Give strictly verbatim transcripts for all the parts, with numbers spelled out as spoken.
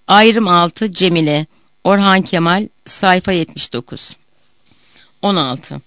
Ayrım altı Cemile. Orhan Kemal, sayfa yetmiş dokuz. on altı.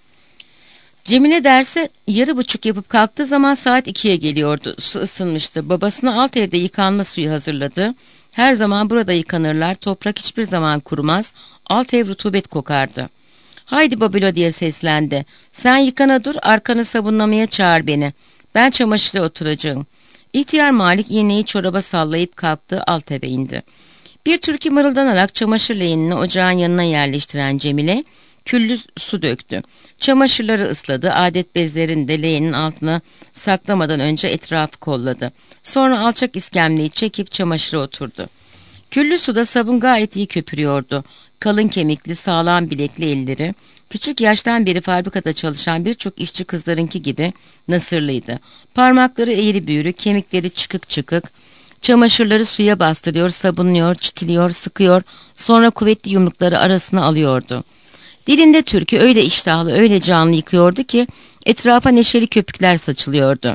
Cemile derse yarı buçuk yapıp kalktığı zaman saat ikiye geliyordu. Su ısınmıştı. Babasına alt evde yıkanma suyu hazırladı. Her zaman burada yıkanırlar. Toprak hiçbir zaman kurumaz. Alt ev rutubet kokardı. Haydi Babilo diye seslendi. Sen yıkana dur, arkanı sabunlamaya çağır beni. Ben çamaşırda oturacağım. İhtiyar Malik iğneyi çoraba sallayıp kalktı, alt eve indi. Bir türkü mırıldanarak çamaşır leğenini ocağın yanına yerleştiren Cemile küllü su döktü. Çamaşırları ısladı, adet bezlerini de leğenin altına saklamadan önce etrafı kolladı. Sonra alçak iskemleyi çekip çamaşıra oturdu. Küllü suda sabun gayet iyi köpürüyordu. Kalın kemikli, sağlam bilekli elleri, küçük yaştan beri fabrikada çalışan birçok işçi kızlarınki gibi nasırlıydı. Parmakları eğri büğrü, kemikleri çıkık çıkık. Çamaşırları suya bastırıyor, sabunluyor, çitiliyor, sıkıyor, sonra kuvvetli yumrukları arasına alıyordu. Dilinde türkü öyle iştahlı, öyle canlı yıkıyordu ki etrafa neşeli köpükler saçılıyordu.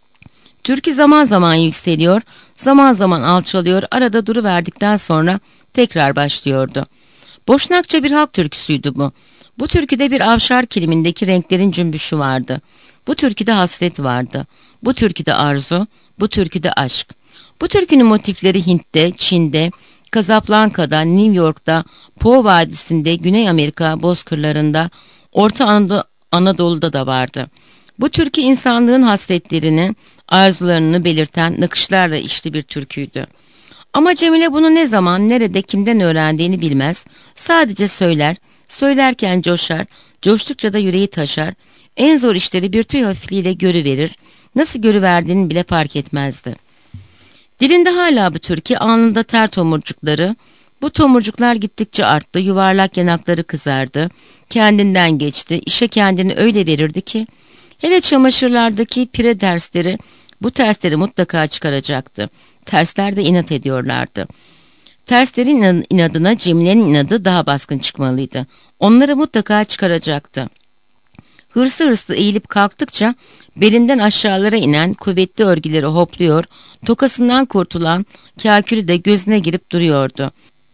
Türkü zaman zaman yükseliyor, zaman zaman alçalıyor, arada duruverdikten sonra tekrar başlıyordu. Boşnakça bir halk türküsüydü bu. Bu türküde bir avşar kilimindeki renklerin cümbüşü vardı. Bu türküde hasret vardı. Bu türküde arzu, bu türküde aşk. Bu türkünün motifleri Hint'te, Çin'de, Casablanca'da, New York'ta, Po Vadisi'nde, Güney Amerika bozkırlarında, Orta Anadolu, Anadolu'da da vardı. Bu türkü insanlığın hasretlerini, arzularını belirten nakışlarla işli bir türküydü. Ama Cemile bunu ne zaman, nerede, kimden öğrendiğini bilmez. Sadece söyler, söylerken coşar, coştukça da yüreği taşar. En zor işleri bir tüy hafifliğiyle görüverir, nasıl görüverdiğini bile fark etmezdi. Dilinde hala bu türkü, alnında ter tomurcukları, bu tomurcuklar gittikçe arttı, yuvarlak yanakları kızardı, kendinden geçti, işe kendini öyle verirdi ki, hele çamaşırlardaki pire dersleri, bu tersleri mutlaka çıkaracaktı. Tersler de inat ediyorlardı. Terslerin inadına Cemile'nin inadı daha baskın çıkmalıydı. Onları mutlaka çıkaracaktı. Hırslı hırslı eğilip kalktıkça belinden aşağılara inen kuvvetli örgüleri hopluyor, tokasından kurtulan kâkülü de gözüne girip duruyordu.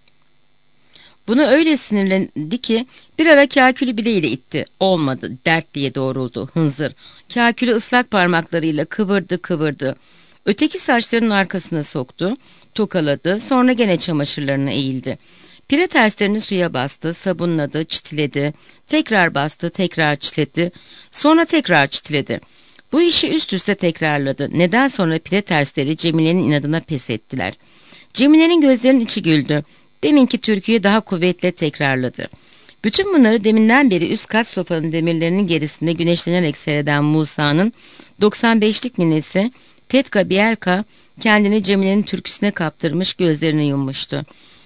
Buna öyle sinirlendi ki bir ara kâkülü bileğiyle itti. Olmadı, dert diye doğruldu hınzır. Kâkülü ıslak parmaklarıyla kıvırdı kıvırdı. Öteki saçlarının arkasına soktu, tokaladı, sonra gene çamaşırlarına eğildi. Pire terslerini suya bastı, sabunladı, çitiledi, tekrar bastı, tekrar çitledi, sonra tekrar çitiledi. Bu işi üst üste tekrarladı. Neden sonra pire tersleri Cemile'nin inadına pes ettiler. Cemile'nin gözlerinin içi güldü. Deminki türküyü daha kuvvetle tekrarladı. Bütün bunları deminden beri üst kat sofanın demirlerinin gerisinde güneşlenerek seyreden Musa'nın doksan beşlik ninesi Tetka Bielka kendini Cemile'nin türküsüne kaptırmış, gözlerini yummuştu.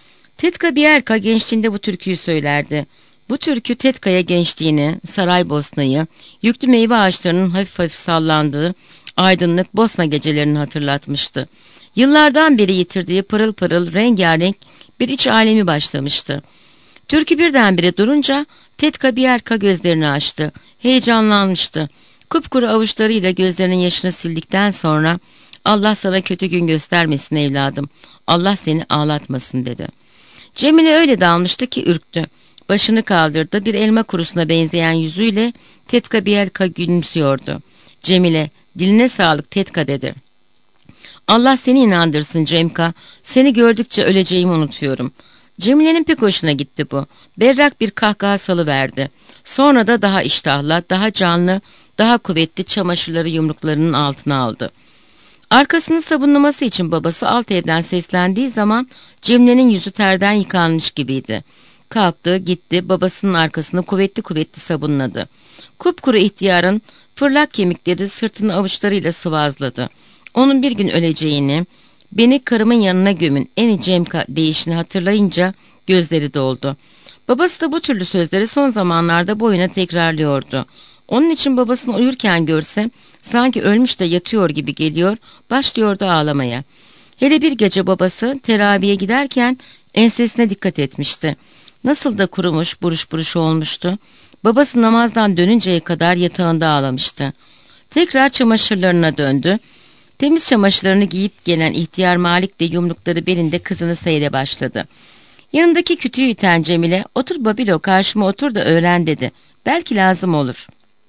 Tetka Bielka gençliğinde bu türküyü söylerdi. Bu türkü Tetka'ya gençliğini, Saraybosna'yı, yüklü meyve ağaçlarının hafif hafif sallandığı aydınlık Bosna gecelerini hatırlatmıştı. Yıllardan beri yitirdiği pırıl pırıl rengarenk bir iç alemi başlamıştı. Türkü birdenbire durunca Tetka Bielka gözlerini açtı. Heyecanlanmıştı. Kupkuru avuçlarıyla gözlerinin yaşını sildikten sonra Allah sana kötü gün göstermesin evladım. Allah seni ağlatmasın dedi. Cemile öyle dalmıştı ki ürktü. Başını kaldırdı. Bir elma kurusuna benzeyen yüzüyle Tetka Bielka gülümsüyordu. Cemile, diline sağlık Tetka dedi. Allah seni inandırsın Cemka. Seni gördükçe öleceğimi unutuyorum. Cemile'nin pek hoşuna gitti bu. Berrak bir kahkaha salıverdi. Sonra da daha iştahla, daha canlı, daha kuvvetli çamaşırları yumruklarının altına aldı. Arkasını sabunlaması için babası alt evden seslendiği zaman Cemile'nin yüzü terden yıkanmış gibiydi. Kalktı, gitti, babasının arkasını kuvvetli kuvvetli sabunladı. Kupkuru ihtiyarın fırlak kemikleri sırtını avuçlarıyla sıvazladı. Onun bir gün öleceğini, beni karımın yanına gömün eni Cemka deyişini hatırlayınca gözleri doldu. Babası da bu türlü sözleri son zamanlarda boyuna tekrarlıyordu. Onun için babasını uyurken görse sanki ölmüş de yatıyor gibi geliyor, başlıyordu ağlamaya. Hele bir gece babası teraviye giderken ensesine dikkat etmişti. Nasıl da kurumuş, buruş buruş olmuştu. Babası namazdan dönünceye kadar yatağında ağlamıştı. Tekrar çamaşırlarına döndü. Temiz çamaşırlarını giyip gelen ihtiyar Malik de yumrukları belinde kızını seyre başladı. Yanındaki kütüğü iten Cemile, "Otur Babilo, karşıma otur da öğren," dedi. "Belki lazım olur."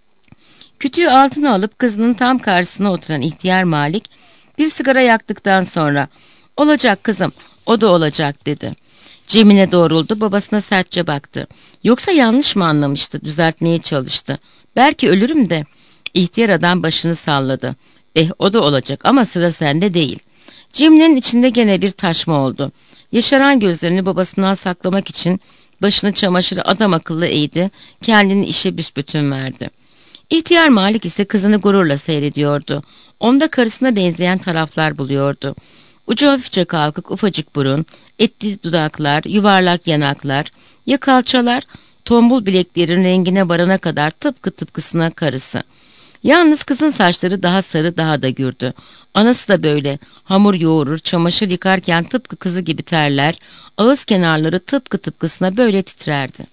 Kütüğü altına alıp kızının tam karşısına oturan ihtiyar Malik bir sigara yaktıktan sonra, "Olacak kızım, o da olacak," dedi. Cemile doğruldu, babasına sertçe baktı. Yoksa yanlış mı anlamıştı, düzeltmeye çalıştı. "Belki ölürüm de." İhtiyar adam başını salladı. "Eh, o da olacak ama sıra sende değil." Cemile'nin içinde gene bir taşma oldu. Yaşaran gözlerini babasından saklamak için başını çamaşırı adam akıllı eğdi, kendini işe büsbütün verdi. İhtiyar Malik ise kızını gururla seyrediyordu. Onda karısına benzeyen taraflar buluyordu. Ucu hafifçe kalkık ufacık burun, etli dudaklar, yuvarlak yanaklar, ya kalçalar, tombul bileklerin rengine varana kadar tıpkı tıpkısına karısı. Yalnız kızın saçları daha sarı, daha da gürdü. Anası da böyle, hamur yoğurur, çamaşır yıkarken tıpkı kızı gibi terler, ağız kenarları tıpkı tıpkısına böyle titrerdi.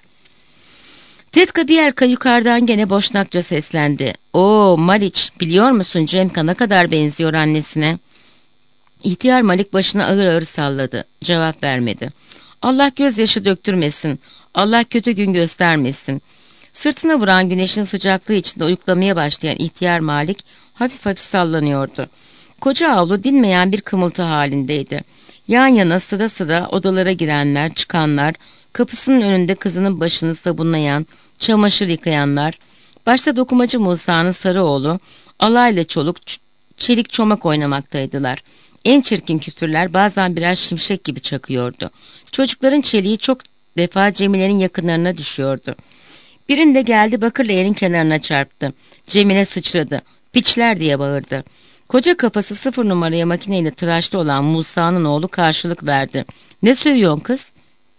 Tetka Biyerka yukarıdan gene boşnakça seslendi. "Oo Maliç, biliyor musun Cemka ne kadar benziyor annesine?" İhtiyar Malik başını ağır ağır salladı. Cevap vermedi. "Allah gözyaşı döktürmesin. Allah kötü gün göstermesin." Sırtına vuran güneşin sıcaklığı içinde uyuklamaya başlayan ihtiyar Malik hafif hafif sallanıyordu. Koca avlu dinmeyen bir kımıltı halindeydi. Yan yana sıra sıra odalara girenler, çıkanlar, kapısının önünde kızının başını sabunlayan, çamaşır yıkayanlar, başta dokumacı Musa'nın sarı oğlu, alayla çoluk çelik çomak oynamaktaydılar. En çirkin küfürler bazen birer şimşek gibi çakıyordu. Çocukların çeliği çok defa Cemile'nin yakınlarına düşüyordu. Birinde geldi bakırleğenin kenarına çarptı. Cemile sıçradı. "Piçler!" diye bağırdı. Koca kafası sıfır numaraya makineyle tıraşlı olan Musa'nın oğlu karşılık verdi. "Ne sövüyorsun kız?"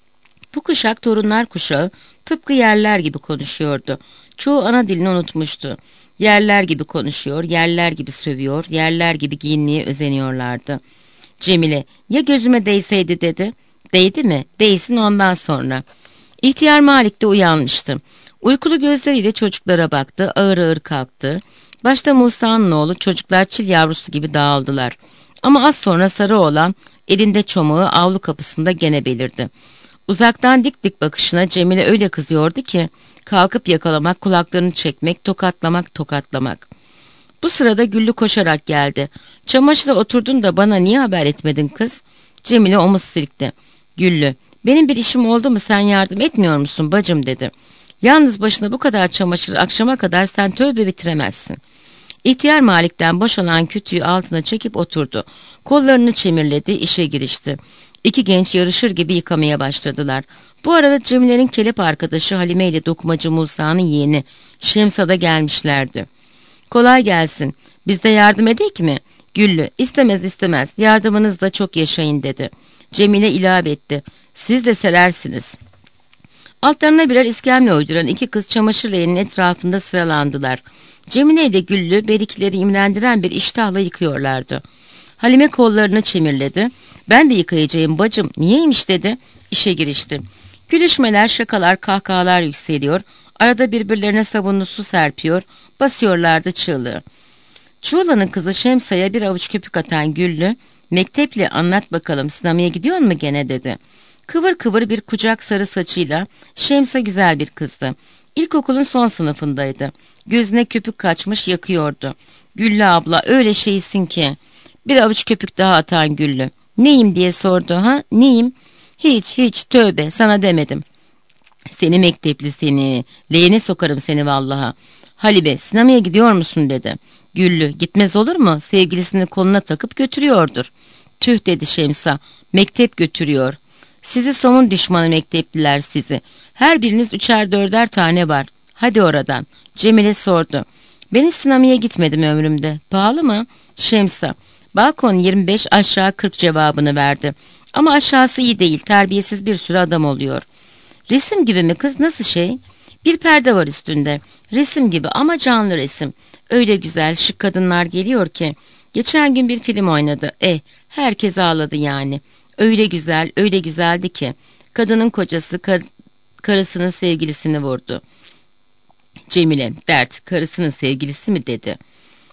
Bu kuşak torunlar kuşağı tıpkı yerler gibi konuşuyordu. Çoğu ana dilini unutmuştu. Yerler gibi konuşuyor, yerler gibi sövüyor, yerler gibi giyinmeye özeniyorlardı. Cemile, "Ya gözüme değseydi," dedi. "Değdi mi? Değsin ondan sonra." İhtiyar Malik de uyanmıştı. Uykulu gözleriyle çocuklara baktı, ağır ağır kalktı. Başta Musa'nın oğlu, çocuklar çil yavrusu gibi dağıldılar. Ama az sonra sarı oğlan elinde çomağı avlu kapısında gene belirdi. Uzaktan dik dik bakışına Cemile öyle kızıyordu ki kalkıp yakalamak, kulaklarını çekmek, tokatlamak, tokatlamak. Bu sırada Güllü koşarak geldi. "Çamaşıra oturdun da bana niye haber etmedin kız?" Cemile omuz silkti. "Güllü, benim bir işim oldu mu sen yardım etmiyor musun bacım?" dedi. "Yalnız başına bu kadar çamaşır akşama kadar sen tövbe bitiremezsin." İhtiyar Malik'ten boşalan kütüğü altına çekip oturdu. Kollarını çemirledi, işe girişti. İki genç yarışır gibi yıkamaya başladılar. Bu arada Cemile'nin kelep arkadaşı Halime ile dokumacı Musa'nın yeğeni Şemsa da gelmişlerdi. "Kolay gelsin. Biz de yardım edek mi?" Güllü, "İstemez istemez. Yardımınızla çok yaşayın," dedi. Cemile ilave etti. "Siz de serersiniz." Altlarına birer iskemle uyduran iki kız çamaşır leğeninin etrafında sıralandılar. Cemile ile Güllü berikileri imrendiren bir iştahla yıkıyorlardı. Halime kollarını çemirledi. "Ben de yıkayacağım bacım, niyeymiş?" dedi. İşe girişti. Gülüşmeler, şakalar, kahkahalar yükseliyor. Arada birbirlerine sabunlu su serpiyor, basıyorlardı çığlığı. Çuğla'nın kızı Şemsa'ya bir avuç köpük atan Güllü, "Mektepli anlat bakalım, sinemaya gidiyor mu gene?" dedi. Kıvır kıvır bir kucak sarı saçıyla Şemsa güzel bir kızdı. İlkokulun son sınıfındaydı. Gözüne köpük kaçmış, yakıyordu. "Güllü abla, öyle şeysin ki." Bir avuç köpük daha atan Güllü. "Neyim?" diye sordu. "Ha, neyim?" "Hiç hiç, tövbe, sana demedim." "Seni mektepli seni, leğene sokarım seni vallaha." "Halibe, sinemaya gidiyor musun?" dedi. Güllü, "Gitmez olur mu? Sevgilisini koluna takıp götürüyordur." "Tüh," dedi Şemsa, "mektep götürüyor." "Sizi somun düşmanı mektepliler sizi. Her biriniz üçer dörder tane var. Hadi oradan." Cemile sordu. "Ben hiç sinemaya gitmedim ömrümde. Pahalı mı?" Şemsa, "Balkon yirmi beş, aşağı kırk," cevabını verdi. "Ama aşağısı iyi değil, terbiyesiz bir sürü adam oluyor." "Resim gibi mi kız, nasıl şey?" "Bir perde var üstünde. Resim gibi ama canlı resim. Öyle güzel, şık kadınlar geliyor ki. Geçen gün bir film oynadı. Eh, herkes ağladı yani. Öyle güzel, öyle güzeldi ki. Kadının kocası kar karısının sevgilisini vurdu." Cemile, "Dert, karısının sevgilisi mi?" dedi.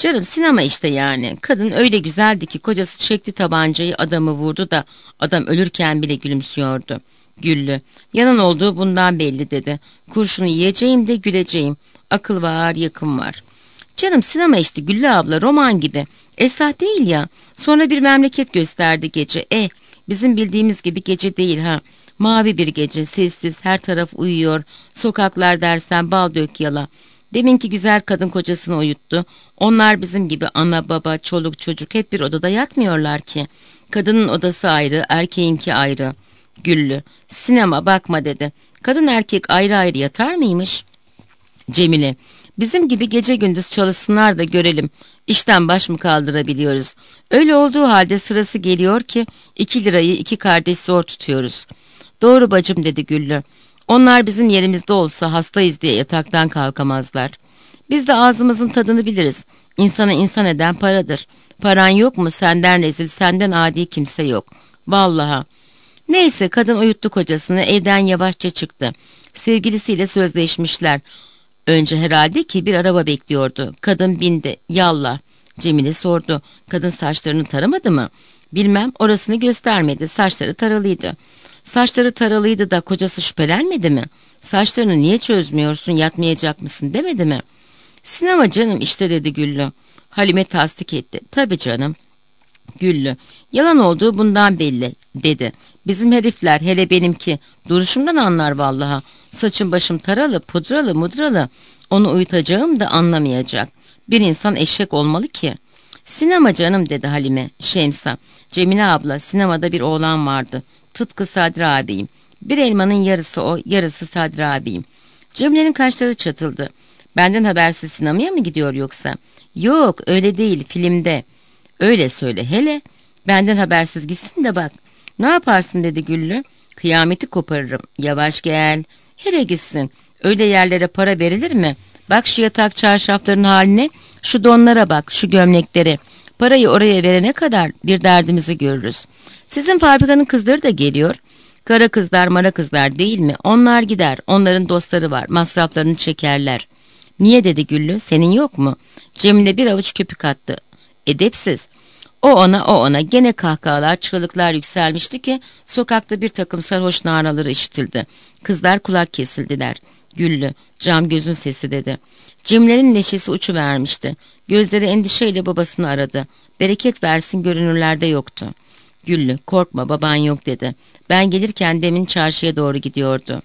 Canım sinema işte yani. Kadın öyle güzeldi ki kocası çekti tabancayı, adamı vurdu da adam ölürken bile gülümsüyordu. Güllü, yanan olduğu bundan belli dedi. Kurşunu yiyeceğim de güleceğim. Akıl var, yakın var. Canım sinema işte Güllü abla, roman gibi. Esah değil ya. Sonra bir memleket gösterdi gece. Eh, bizim bildiğimiz gibi gece değil ha. Mavi bir gece, sessiz, her taraf uyuyor. Sokaklar dersen bal dök yala. Deminki güzel kadın kocasını uyuttu. Onlar bizim gibi ana baba, çoluk çocuk hep bir odada yatmıyorlar ki. Kadının odası ayrı, erkeğinki ayrı. Güllü, sinema bakma dedi. Kadın erkek ayrı ayrı yatar mıymış? Cemile, bizim gibi gece gündüz çalışsınlar da görelim. İşten baş mı kaldırabiliyoruz? Öyle olduğu halde sırası geliyor ki iki lirayı iki kardeş zor tutuyoruz. Doğru bacım dedi Güllü. Onlar bizim yerimizde olsa hastayız diye yataktan kalkamazlar. Biz de ağzımızın tadını biliriz. İnsanı insan eden paradır. Paran yok mu senden rezil, senden adi kimse yok. Vallaha. Neyse kadın uyuttu kocasını, evden yavaşça çıktı. Sevgilisiyle sözleşmişler. Önce herhalde ki bir araba bekliyordu. Kadın bindi. Yallah. Cemile sordu. Kadın saçlarını taramadı mı? Bilmem, orasını göstermedi. Saçları taralıydı. Saçları taralıydı da kocası şüphelenmedi mi? Saçlarını niye çözmüyorsun, yatmayacak mısın demedi mi? Sinema canım işte dedi Güllü. Halime tasdik etti. Tabii canım. Güllü, yalan olduğu bundan belli dedi. Bizim herifler, hele benimki, duruşumdan anlar vallaha. Saçım başım taralı, pudralı, mudralı. Onu uyutacağım da anlamayacak. Bir insan eşek olmalı ki. Sinema canım dedi Halime. Şemsa, Cemile abla, sinemada bir oğlan vardı. Tıpkı Sadri abiyim. Bir elmanın yarısı o, yarısı Sadri abiyim. Cemile'nin kaşları çatıldı. Benden habersiz sinemaya mı gidiyor yoksa? Yok, öyle değil, filmde. Öyle söyle hele. Benden habersiz gitsin de bak. Ne yaparsın dedi Güllü. Kıyameti koparırım. Yavaş gel. Hele gitsin. Öyle yerlere para verilir mi? Bak şu yatak çarşafların haline. Şu donlara bak, şu gömlekleri. Parayı oraya verene kadar bir derdimizi görürüz. Sizin fabrikanın kızları da geliyor. Kara kızlar, mara kızlar değil mi? Onlar gider. Onların dostları var. Masraflarını çekerler. Niye dedi Güllü? Senin yok mu? Cemile bir avuç köpük attı. Edepsiz. O ona o ona gene kahkahalar, çığlıklar yükselmişti ki sokakta bir takım sarhoş naraları işitildi. Kızlar kulak kesildiler. Güllü, cam gözün sesi dedi. Cemile'nin neşesi uçuvermişti. Gözleri endişeyle babasını aradı. Bereket versin görünürlerde yoktu. Güllü, korkma baban yok dedi. Ben gelirken demin çarşıya doğru gidiyordu.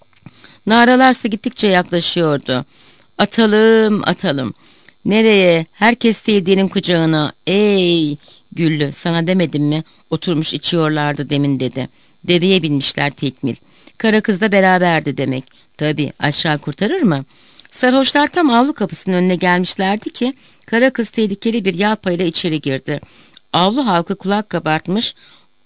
Naralarsa gittikçe yaklaşıyordu. Atalım atalım. Nereye? Herkes sevdiğinin kucağına. Ey Güllü, sana demedim mi? Oturmuş içiyorlardı demin dedi. Deveye binmişler tekmil. Kara kız da beraberdi demek. Tabii, aşağı kurtarır mı? Sarhoşlar tam avlu kapısının önüne gelmişlerdi ki kara kız tehlikeli bir yalpayla içeri girdi. Avlu halkı kulak kabartmış,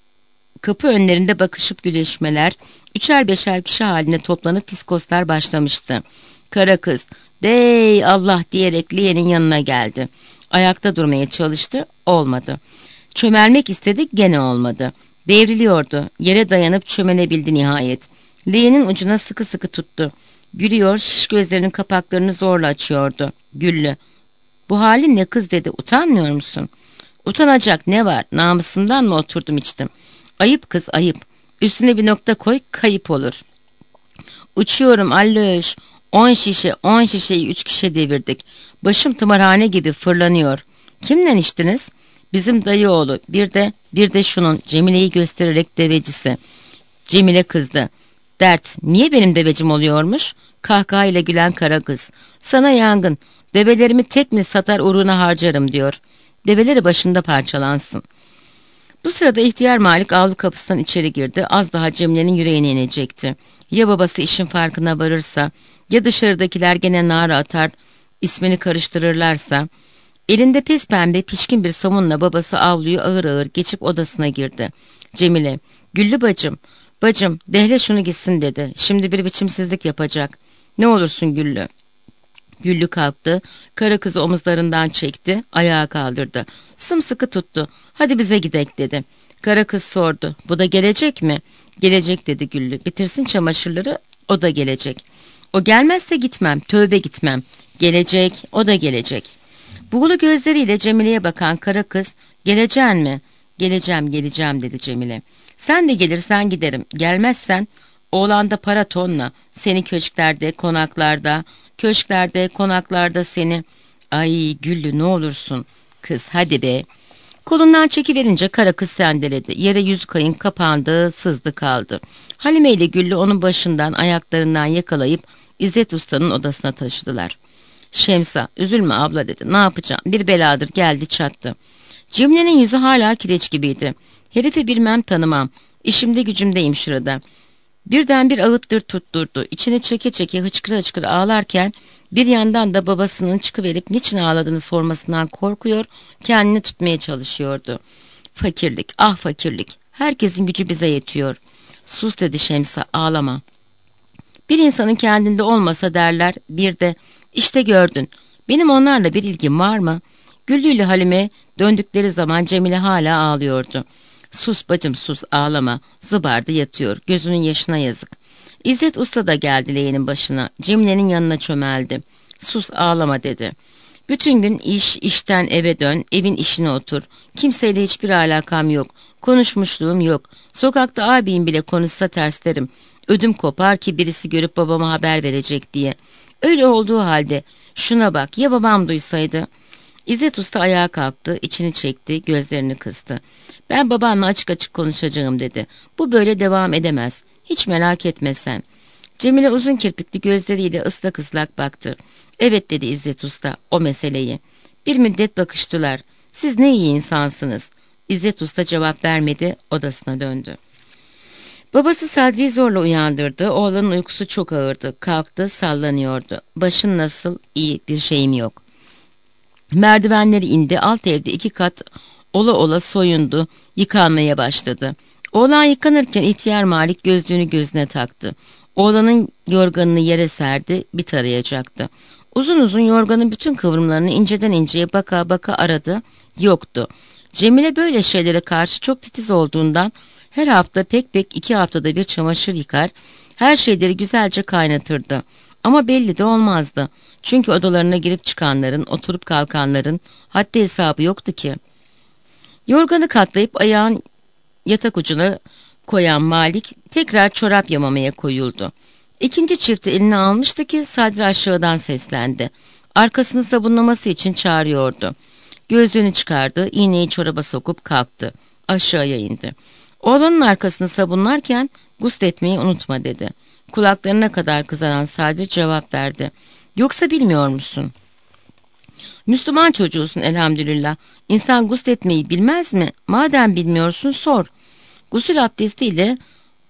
kapı önlerinde bakışıp güleşmeler, üçer beşer kişi haline toplanıp fiskoslar başlamıştı. Kara kız, dey Allah diyerek Liye'nin yanına geldi. Ayakta durmaya çalıştı, olmadı. Çömelmek istedi, gene olmadı. Devriliyordu, yere dayanıp çömelebildi nihayet. Liye'nin ucuna sıkı sıkı tuttu. Gülüyor, şiş gözlerinin kapaklarını zorla açıyordu. Güllü, bu halin ne kız dedi, utanmıyor musun? Utanacak ne var, namusumdan mı oturdum içtim? Ayıp kız ayıp, üstüne bir nokta koy, kayıp olur. Uçuyorum Allöş. On şişe, on şişeyi üç kişi devirdik. Başım tımarhane gibi fırlanıyor. Kimle içtiniz? Bizim dayı oğlu. Bir de, bir de şunun, Cemile'yi göstererek devecisi. Cemile kızdı. Dert, niye benim devecim oluyormuş? Kahkahayla gülen kara kız. Sana yangın, develerimi tek mi satar uğruna harcarım diyor. Develeri başında parçalansın. Bu sırada ihtiyar Malik avlu kapısından içeri girdi. Az daha Cemile'nin yüreğine inecekti. Ya babası işin farkına varırsa, ya dışarıdakiler gene nara atar, ismini karıştırırlarsa. Elinde pes pembe pişkin bir somunla babası avluyu ağır ağır geçip odasına girdi. Cemile, Güllü bacım, bacım dehle şunu gitsin dedi. Şimdi bir biçimsizlik yapacak. Ne olursun Güllü. Güllü kalktı, kara kızı omuzlarından çekti, ayağa kaldırdı. Sımsıkı tuttu. Hadi bize gidek dedi. Kara kız sordu. Bu da gelecek mi? Gelecek dedi Güllü. Bitirsin çamaşırları, o da gelecek. O gelmezse gitmem, tövbe gitmem. Gelecek, o da gelecek. Buğulu gözleriyle Cemile'ye bakan kara kız, "Geleceksin mi?" "Geleceğim, geleceğim," dedi Cemile. "Sen de gelirsen giderim, gelmezsen oğlanda para tonla, seni köşklerde, konaklarda, köşklerde, konaklarda seni." "Ay Güllü, ne olursun." "Kız hadi be." Kolundan çekiverince kara kız sendeledi. Yere yüzü kayın kapandı, sızdı kaldı. Halime ile Güllü onun başından, ayaklarından yakalayıp İzzet Usta'nın odasına taşıdılar. "Şemsa, üzülme abla," dedi. "Ne yapacağım? Bir beladır geldi çattı." Cemile'nin yüzü hala kireç gibiydi. "Herifi bilmem tanımam. İşimde gücümdeyim şurada." Birden bir ağıttır tutturdu. İçine çeke çeke hıçkıra hıçkıra ağlarken bir yandan da babasının çıkıverip niçin ağladığını sormasından korkuyor, kendini tutmaya çalışıyordu. "Fakirlik, ah fakirlik. Herkesin gücü bize yetiyor." "Sus," dedi Şemsa, "ağlama. Bir insanın kendinde olmasa derler, bir de işte gördün. Benim onlarla bir ilgim var mı?" Güllü ile Halime döndükleri zaman Cemile hala ağlıyordu. "Sus bacım sus, ağlama." Zıbardı yatıyor, gözünün yaşına yazık. İzzet Usta da geldi leğenin başına, Cemile'nin yanına çömeldi. "Sus, ağlama," dedi. "Bütün gün iş, işten eve dön, evin işine otur. Kimseyle hiçbir alakam yok, konuşmuşluğum yok. Sokakta abim bile konuşsa terslerim. Ödüm kopar ki birisi görüp babama haber verecek diye. Öyle olduğu halde şuna bak, ya babam duysaydı?" İzzet Usta ayağa kalktı, içini çekti, gözlerini kıstı. "Ben babanla açık açık konuşacağım," dedi. "Bu böyle devam edemez. Hiç merak etme sen." Cemile uzun kirpikli gözleriyle ıslak ıslak baktı. "Evet," dedi İzzet Usta, "o meseleyi." Bir müddet bakıştılar. "Siz ne iyi insansınız." İzzet Usta cevap vermedi, odasına döndü. Babası Sadri'yi zorla uyandırdı. Oğlanın uykusu çok ağırdı. Kalktı, sallanıyordu. "Başın nasıl?" "İyi, bir şeyim yok." Merdivenleri indi, alt evde iki kat ola ola soyundu, yıkanmaya başladı. Oğlan yıkanırken ihtiyar Malik gözlüğünü gözüne taktı. Oğlanın yorganını yere serdi, bir tarayacaktı. Uzun uzun yorganın bütün kıvrımlarını inceden inceye baka baka aradı, yoktu. Cemile böyle şeylere karşı çok titiz olduğundan her hafta pek pek iki haftada bir çamaşır yıkar, her şeyleri güzelce kaynatırdı. Ama belli de olmazdı. Çünkü odalarına girip çıkanların, oturup kalkanların haddi hesabı yoktu ki. Yorganı katlayıp ayağın yatak ucuna koyan Malik tekrar çorap yamamaya koyuldu. İkinci çifti eline almıştı ki Sadri aşağıdan seslendi. Arkasını sabunlaması için çağırıyordu. Gözlüğünü çıkardı, iğneyi çoraba sokup kalktı. Aşağıya indi. Oğlanın arkasını sabunlarken "Gusletmeyi unutma," dedi. Kulaklarına kadar kızaran Sadri cevap verdi. "Yoksa bilmiyor musun?" "Müslüman çocuğusun elhamdülillah. İnsan gusletmeyi bilmez mi? Madem bilmiyorsun sor." Gusül abdestiyle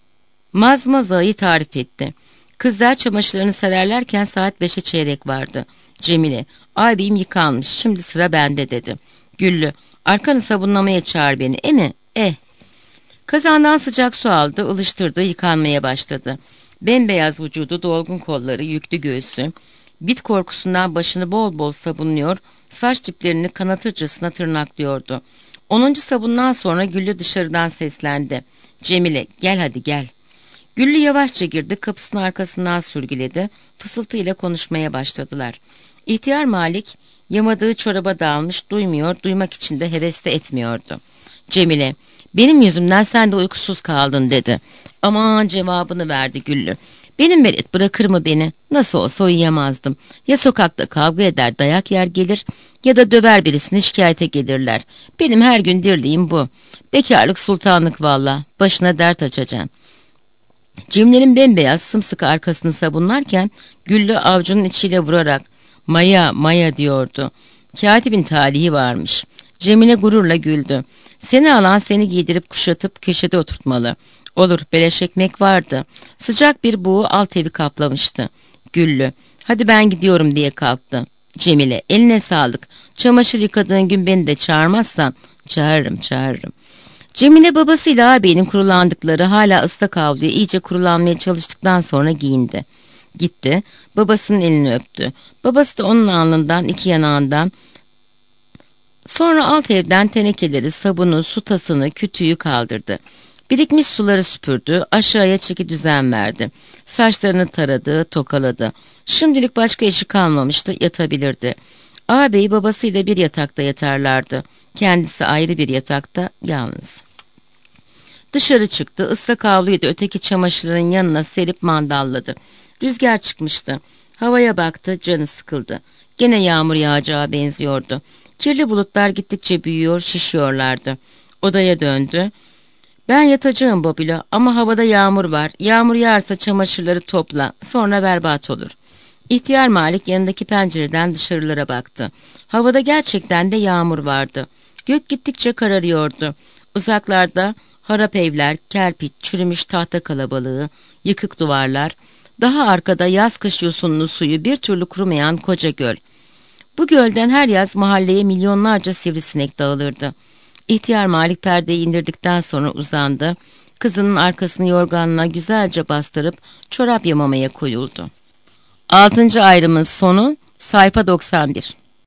mazmazayı tarif etti. Kızlar çamaşırlarını sererlerken saat beşe çeyrek vardı. Cemile, "Abim yıkanmış, şimdi sıra bende," dedi. Güllü, "Arkanı sabunlamaya çağır beni, e mi?" "Eh." Kazandan sıcak su aldı, ılıştırdı, yıkanmaya başladı. Bembeyaz vücudu, dolgun kolları, yüklü göğsü, bit korkusundan başını bol bol sabunluyor, saç diplerini kanatırcasına tırnaklıyordu. Onuncu sabundan sonra Güllü dışarıdan seslendi. "Cemile, gel hadi gel." Güllü yavaşça girdi, kapısının arkasından sürgüledi, fısıltıyla konuşmaya başladılar. İhtiyar Malik yamadığı çoraba dalmış, duymuyor, duymak için de hevesle etmiyordu. Cemile, "Benim yüzümden sen de uykusuz kaldın," dedi. "Aman," cevabını verdi Güllü. "Benim velet bırakır mı beni? Nasıl olsa uyuyamazdım. Ya sokakta kavga eder, dayak yer gelir ya da döver birisini, şikayete gelirler. Benim her gün dirliğim bu. Bekarlık sultanlık valla. Başına dert açacaksın." Cemle'nin bembeyaz sımsıkı arkasını sabunlarken Güllü avcunun içiyle vurarak "Maya, Maya," diyordu. Katibin talihi varmış. Cemile gururla güldü. "Seni alan seni giydirip kuşatıp köşede oturtmalı." "Olur, beleş ekmek vardı." Sıcak bir buğu alt evi kaplamıştı. Güllü, "Hadi ben gidiyorum," diye kalktı. Cemile, "Eline sağlık. Çamaşır yıkadığın gün beni de çağırmazsan." "Çağırırım, çağırırım." Cemile babasıyla ağabeyinin kurulandıkları hala ıslak havluya iyice kurulanmaya çalıştıktan sonra giyindi. Gitti, babasının elini öptü. Babası da onun alnından, iki yanağından, sonra alt evden tenekeleri, sabunu, su tasını, kütüğü kaldırdı. Birikmiş suları süpürdü, aşağıya çeki düzen verdi. Saçlarını taradı, tokaladı. Şimdilik başka işi kalmamıştı, yatabilirdi. Ağabeyi babasıyla bir yatakta yatarlardı. Kendisi ayrı bir yatakta yalnız. Dışarı çıktı, ıslak havluyu da öteki çamaşırların yanına serip mandalladı. Rüzgar çıkmıştı. Havaya baktı, canı sıkıldı. Gene yağmur yağacağı benziyordu. Kirli bulutlar gittikçe büyüyor, şişiyorlardı. Odaya döndü. Ben yatacağım Bobilo ama havada yağmur var. Yağmur yağarsa çamaşırları topla, sonra berbat olur. İhtiyar Malik yanındaki pencereden dışarılara baktı. Havada gerçekten de yağmur vardı. Gök gittikçe kararıyordu. Uzaklarda harap evler, kerpiç, çürümüş tahta kalabalığı, yıkık duvarlar, daha arkada yaz kış yosunlu suyu bir türlü kurumayan koca göl. Bu gölden her yaz mahalleye milyonlarca sivrisinek dağılırdı. İhtiyar Malik perdeyi indirdikten sonra uzandı. Kızının arkasını yorganına güzelce bastırıp çorap yamamaya koyuldu. Altıncı ayrımın sonu, sayfa doksan bir.